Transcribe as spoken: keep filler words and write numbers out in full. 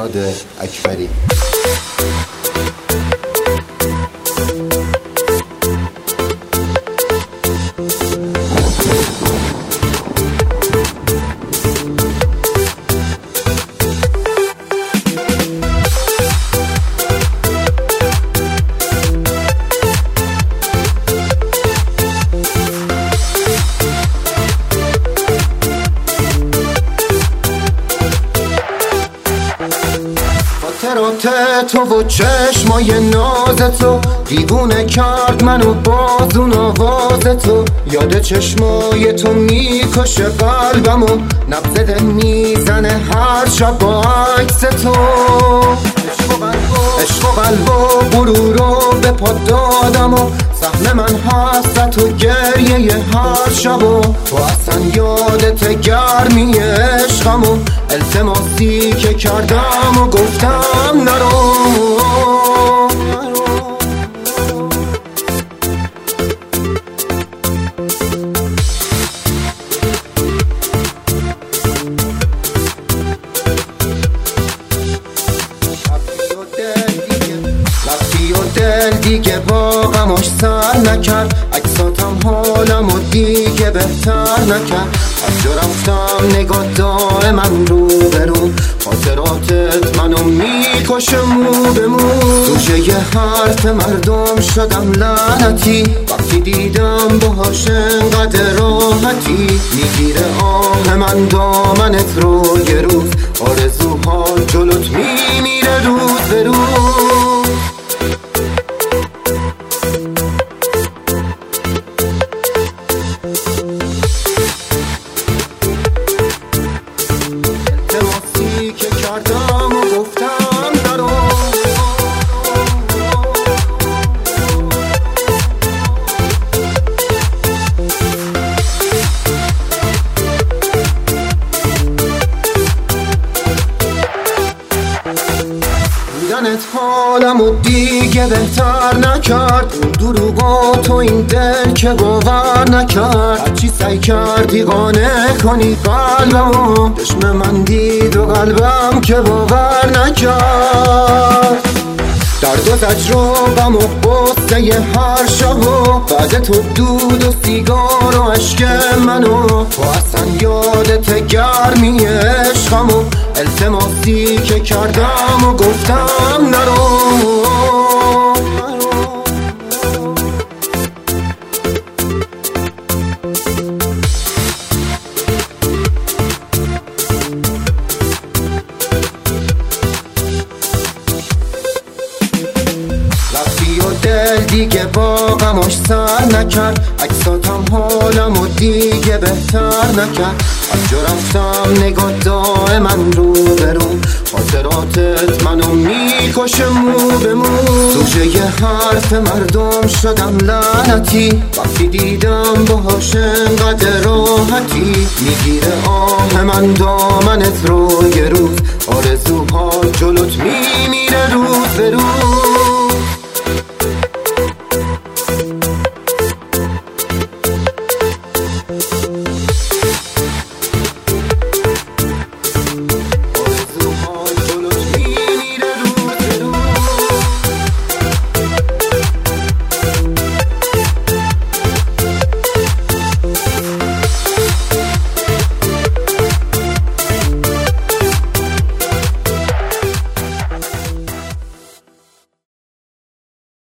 مهرداد اکبری. خاطرات تو و چشمای ناز تو دیوونه کرد منو باز اون آواز تو. یاد چشمای تو میکشه قلبمو، نبض دل میزنه هر شب با عکس تو. عشق و قلب و غرور رو به پا دادم و سهم من حسرت و گریه هر شب و تو اصلا یادت گرمی عشقم و التماسی که کردم و گفتم نرو. رفتی و دل دیگه با غماش سر نکرد، عکساتم حالم و دیگه بهتر نکرد. از جا رفتم نگاه دائما رو برون، خاطراتت منو میکشه مو به مو. دوشه یه حرف مردم شدم لعنتی، وقتی دیدم باهاش انقدر راحتی. میگیره آه من دامنت رو یه روز، آرزوها جلوت میمیره روز به روز. التماسی که کردم و گفتم نرو. بودنت حالم و دیگه بهتر نکرد، اون دروغا تو این دل که باور نکرد. هرچی سعی کردی قانع کنی قلبمو، چشم من دید و قلبم که باور نکرد. درد و زجر و غم و غصه هر شب و بعد تو دود و سیگار و عشق منو، تو اصلا یادت گرمی عشقم و التماسی که کردم و گفتم نرو. رفتی و دل دیگه با غماش سر نکرد، عکساتم حالم و دیگه بهتر نکرد. از جا رفتم نگاه دائما رو برون، خاطراتت منو میکشه مو به مو. دوشه یه حرف مردم شدم لعنتی، وقتی دیدم باهاش انقدر راحتی. میگیره آه من دامنت رو یه روز، آرزوها جلوت میمیره روز به روز.